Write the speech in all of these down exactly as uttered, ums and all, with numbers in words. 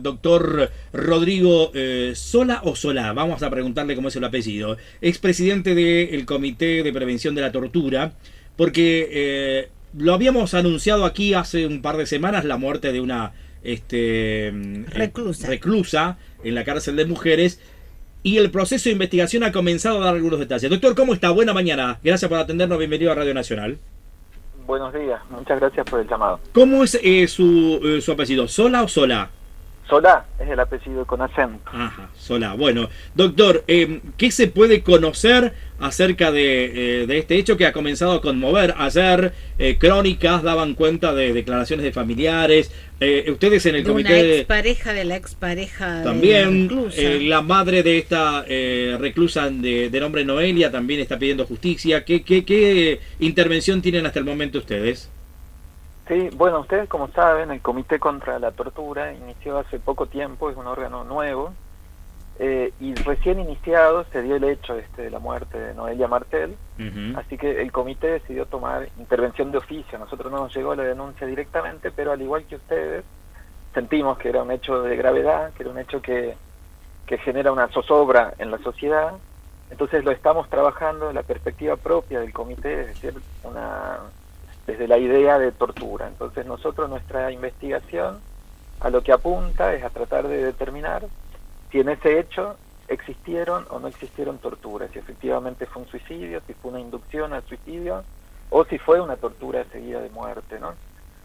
doctor Rodrigo eh, Sola o Solá, vamos a preguntarle cómo es el apellido, expresidente del Comité de Prevención de la Tortura, porque eh, lo habíamos anunciado aquí hace un par de semanas, la muerte de una este, reclusa. reclusa en la cárcel de mujeres, y el proceso de investigación ha comenzado a dar algunos detalles. Doctor, ¿cómo está? Buena mañana, gracias por atendernos, bienvenido a Radio Nacional. Buenos días, muchas gracias por el llamado. ¿Cómo es eh, su, eh, su apellido? ¿Sola o Solá? Solá es el apellido con acento. Ajá, Solá. Bueno, doctor, eh, ¿qué se puede conocer acerca de, eh, de este hecho que ha comenzado a conmover? Ayer eh, crónicas daban cuenta de declaraciones de familiares, eh, ustedes en el de comité... una expareja de la expareja también, de la reclusa. Eh, la madre de esta eh, reclusa de, de nombre Noelia también está pidiendo justicia. ¿Qué, qué, qué intervención tienen hasta el momento ustedes? Sí, bueno, ustedes como saben, el Comité contra la Tortura inició hace poco tiempo, es un órgano nuevo, eh, y recién iniciado se dio el hecho este, de la muerte de Noelia Martel, uh-huh. Así que el comité decidió tomar intervención de oficio. Nosotros no nos llegó la denuncia directamente, pero al igual que ustedes, sentimos que era un hecho de gravedad, que era un hecho que, que genera una zozobra en la sociedad, entonces lo estamos trabajando en la perspectiva propia del comité, es decir, una... desde la idea de tortura. Entonces nosotros, nuestra investigación a lo que apunta es a tratar de determinar si en ese hecho existieron o no existieron torturas, si efectivamente fue un suicidio, si fue una inducción al suicidio o si fue una tortura seguida de muerte, ¿no?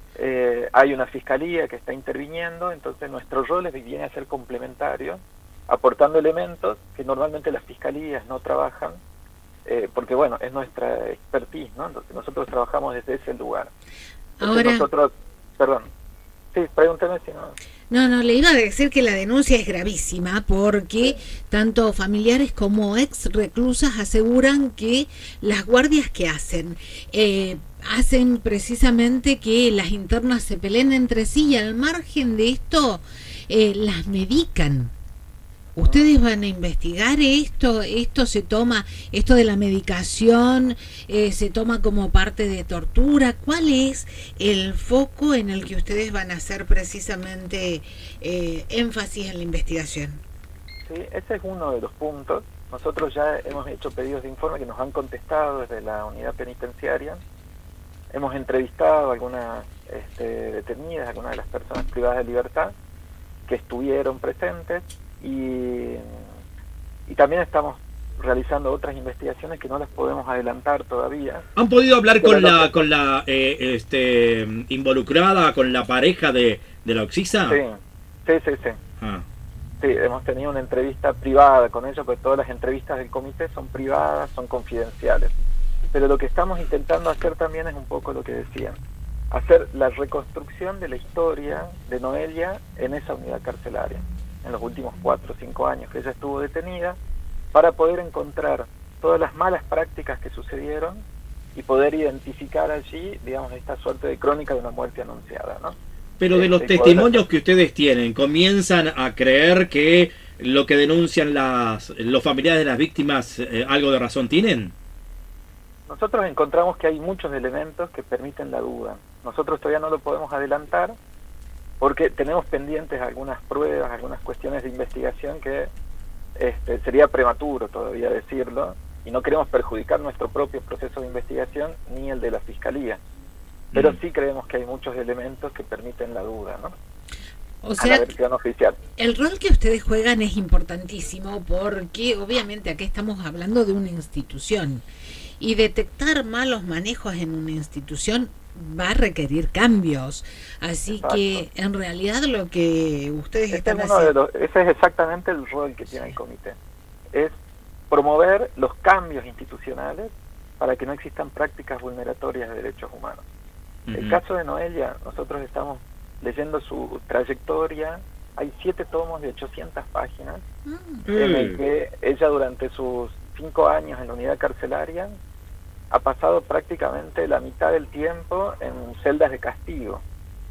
Eh, hay una fiscalía que está interviniendo, entonces nuestro rol es, viene a ser complementario, aportando elementos que normalmente las fiscalías no trabajan, Eh, porque bueno, es nuestra expertise, ¿no? Entonces nosotros trabajamos desde ese lugar. Entonces Ahora, nosotros, perdón, sí, pregúnteme si no... No, no, le iba a decir que la denuncia es gravísima porque sí. Tanto familiares como ex reclusas aseguran que las guardias que hacen, eh, hacen precisamente que las internas se peleen entre sí y al margen de esto, eh, las medican. ¿Ustedes van a investigar esto? ¿Esto se toma, esto de la medicación, eh, se toma como parte de tortura? ¿Cuál es el foco en el que ustedes van a hacer precisamente eh, énfasis en la investigación? Sí, ese es uno de los puntos. Nosotros ya hemos hecho pedidos de informe que nos han contestado desde la unidad penitenciaria. Hemos entrevistado a algunas este, detenidas, algunas de las personas privadas de libertad que estuvieron presentes. Y, y también estamos realizando otras investigaciones que no las podemos adelantar todavía. ¿Han podido hablar Pero con no la que... con la eh, este involucrada, con la pareja de, de la Oxisa? Sí, sí, sí, sí. Ah. Sí, hemos tenido una entrevista privada con ellos, porque todas las entrevistas del comité son privadas, son confidenciales. Pero lo que estamos intentando hacer también es un poco lo que decían, hacer la reconstrucción de la historia de Noelia en esa unidad carcelaria, en los últimos cuatro o cinco años que ella estuvo detenida, para poder encontrar todas las malas prácticas que sucedieron y poder identificar allí, digamos, esta suerte de crónica de una muerte anunciada, ¿no? Pero de los testimonios que ustedes tienen, ¿comienzan a creer que lo que denuncian las los familiares de las víctimas eh, algo de razón tienen? Nosotros encontramos que hay muchos elementos que permiten la duda. Nosotros todavía no lo podemos adelantar, porque tenemos pendientes algunas pruebas, algunas cuestiones de investigación que este, sería prematuro todavía decirlo, y no queremos perjudicar nuestro propio proceso de investigación ni el de la Fiscalía. Pero mm. sí creemos que hay muchos elementos que permiten la duda, ¿no? O sea, a la versión oficial. El rol que ustedes juegan es importantísimo porque obviamente aquí estamos hablando de una institución y detectar malos manejos en una institución va a requerir cambios, así Exacto. que en realidad lo que ustedes este están es uno haciendo... de los, ese es exactamente el rol que tiene el comité, es promover los cambios institucionales para que no existan prácticas vulneratorias de derechos humanos. Uh-huh. El caso de Noelia, nosotros estamos leyendo su trayectoria, hay siete tomos de ochocientas páginas, uh-huh. en el que ella durante sus cinco años en la unidad carcelaria ha pasado prácticamente la mitad del tiempo en celdas de castigo,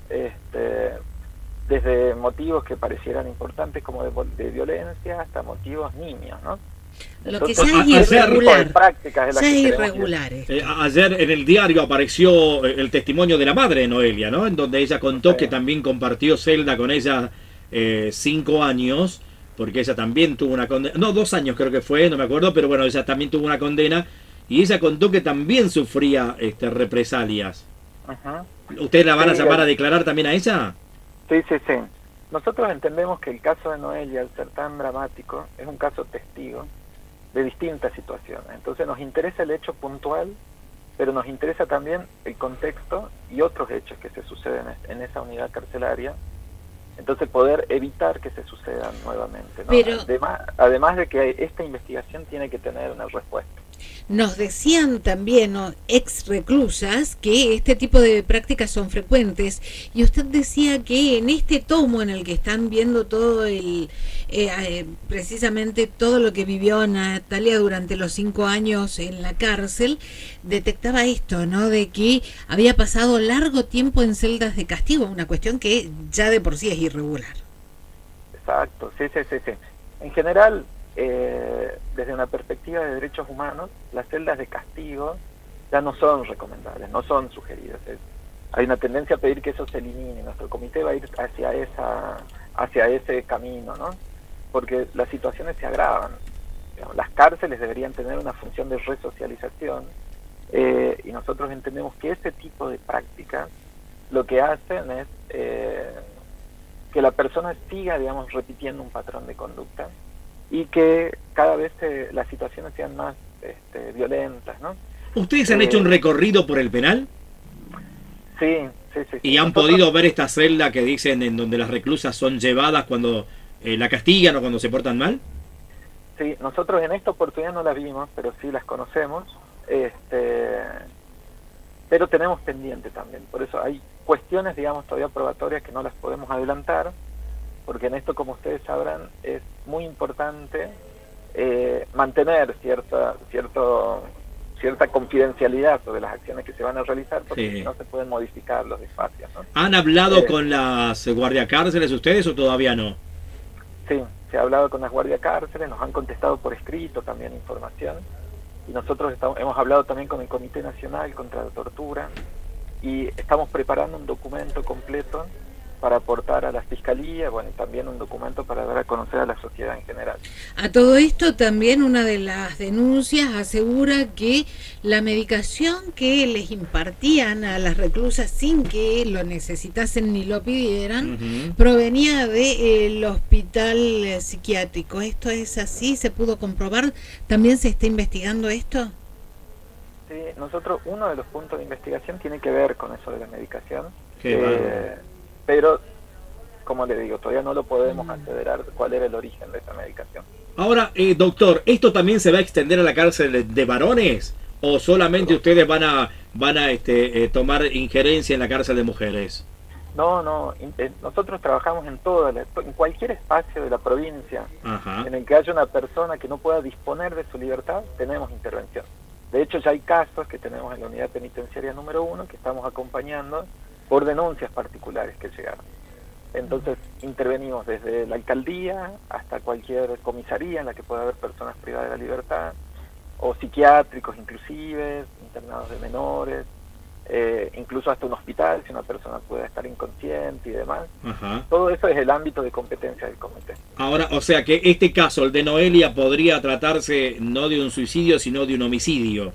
este, desde motivos que parecieran importantes como de, de violencia hasta motivos niños, ¿no? Lo que sea irregular, prácticas es la sea que irregulares. Eh, ayer en el diario apareció el testimonio de la madre de Noelia, ¿no? En donde ella contó sí. que también compartió celda con ella eh, cinco años, porque ella también tuvo una condena, no, dos años creo que fue, no me acuerdo, pero bueno, ella también tuvo una condena y ella contó que también sufría este, represalias. Ajá. ¿Ustedes la van a Sí, llamar a declarar también a ella? Sí, sí, sí. Nosotros entendemos que el caso de Noelia, al ser tan dramático, es un caso testigo de distintas situaciones. Entonces nos interesa el hecho puntual, pero nos interesa también el contexto y otros hechos que se suceden en esa unidad carcelaria. Entonces poder evitar que se sucedan nuevamente, ¿no? Pero, además, además de que esta investigación tiene que tener una respuesta. Nos decían también, ¿no?, ex reclusas, que este tipo de prácticas son frecuentes, y usted decía que en este tomo en el que están viendo todo el, eh, eh, precisamente todo lo que vivió Natalia durante los cinco años en la cárcel, detectaba esto, ¿no?, de que había pasado largo tiempo en celdas de castigo, una cuestión que ya de por sí es irregular. Exacto, sí, sí, sí, sí. En general, Eh, desde una perspectiva de derechos humanos, las celdas de castigo ya no son recomendables, no son sugeridas. Es, hay una tendencia a pedir que eso se elimine. Nuestro comité va a ir hacia esa, hacia ese camino, ¿no? Porque las situaciones se agravan. Digamos, las cárceles deberían tener una función de resocialización eh, y nosotros entendemos que ese tipo de prácticas lo que hacen es eh, que la persona siga, digamos, repitiendo un patrón de conducta y que cada vez eh, las situaciones sean más este, violentas, ¿no? ¿Ustedes han eh, hecho un recorrido por el penal? Sí, sí, sí. ¿Y sí. han Nosotros, podido ver esta celda que dicen en donde las reclusas son llevadas cuando eh, la castigan o cuando se portan mal? Sí, nosotros en esta oportunidad no las vimos, pero sí las conocemos, este, pero tenemos pendiente también. Por eso hay cuestiones, digamos, todavía probatorias que no las podemos adelantar, porque en esto, como ustedes sabrán, es muy importante eh, mantener cierta cierto cierta confidencialidad sobre las acciones que se van a realizar, porque Sí. si no se pueden modificar los espacios, ¿no? ¿Han hablado Eh, con las guardiacárceles ustedes o todavía no? Sí, se ha hablado con las guardiacárceles, nos han contestado por escrito también información, y nosotros estamos, hemos hablado también con el Comité Nacional contra la Tortura, y estamos preparando un documento completo para aportar a la Fiscalía, bueno, y también un documento para dar a conocer a la sociedad en general. A todo esto también una de las denuncias asegura que la medicación que les impartían a las reclusas sin que lo necesitasen ni lo pidieran, Uh-huh. provenía del hospital eh, psiquiátrico. ¿Esto es así? ¿Se pudo comprobar? ¿También se está investigando esto? Sí, nosotros, uno de los puntos de investigación tiene que ver con eso de la medicación. Qué eh, bárbaro. Pero, como le digo, todavía no lo podemos acelerar cuál era el origen de esa medicación. Ahora, eh, doctor, ¿esto también se va a extender a la cárcel de, de varones? ¿O solamente ustedes van a van a este, eh, tomar injerencia en la cárcel de mujeres? No, no, in- eh, nosotros trabajamos en toda la- en cualquier espacio de la provincia Ajá. en el que haya una persona que no pueda disponer de su libertad, tenemos intervención. De hecho, ya hay casos que tenemos en la unidad penitenciaria número uno que estamos acompañando por denuncias particulares que llegaron. Entonces, intervenimos desde la alcaldía hasta cualquier comisaría en la que pueda haber personas privadas de la libertad, o psiquiátricos inclusive, internados de menores, eh, incluso hasta un hospital si una persona puede estar inconsciente y demás. Ajá. Todo eso es el ámbito de competencia del comité. Ahora, o sea que este caso, el de Noelia, podría tratarse no de un suicidio, sino de un homicidio.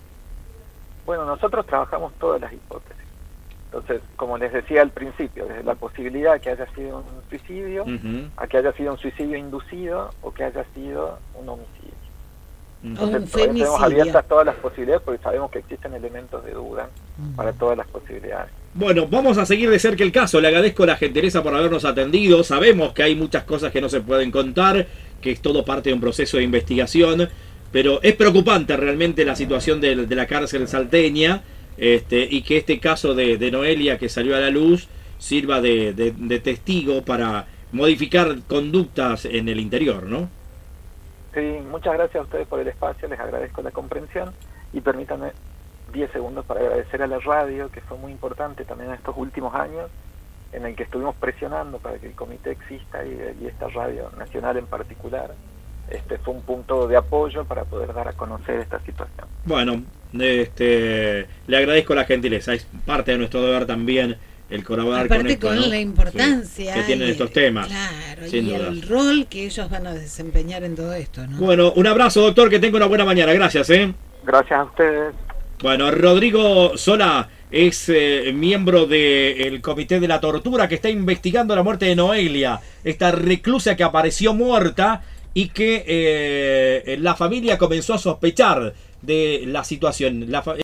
Bueno, nosotros trabajamos todas las hipótesis. Entonces, como les decía al principio, desde la posibilidad que haya sido un suicidio, Uh-huh. a que haya sido un suicidio inducido o que haya sido un homicidio. O un Entonces, todavía tenemos femicidio. abiertas todas las posibilidades porque sabemos que existen elementos de duda para todas las posibilidades. Bueno, vamos a seguir de cerca el caso. Le agradezco la gentileza por habernos atendido. Sabemos que hay muchas cosas que no se pueden contar, que es todo parte de un proceso de investigación, pero es preocupante realmente la situación de, de la cárcel salteña, este, y que este caso de, de Noelia que salió a la luz sirva de, de, de testigo para modificar conductas en el interior, ¿no? Sí, muchas gracias a ustedes por el espacio, les agradezco la comprensión y permítanme diez segundos para agradecer a la radio, que fue muy importante también en estos últimos años, en el que estuvimos presionando para que el comité exista y, y esta radio nacional en particular. Este fue un punto de apoyo para poder dar a conocer esta situación. Bueno, este, le agradezco la gentileza. Es parte de nuestro deber también el colaborar Aparte con esto, con ¿no? la importancia Sí, que tienen y estos el- temas. Claro, sin y duda. el rol que ellos van a desempeñar en todo esto, ¿no? Bueno, un abrazo, doctor, que tenga una buena mañana. Gracias, ¿eh? Gracias a ustedes. Bueno, Rodrigo Sola es eh, miembro del Comité de la Tortura que está investigando la muerte de Noelia, esta reclusa que apareció muerta y que eh, la familia comenzó a sospechar de la situación. La fa-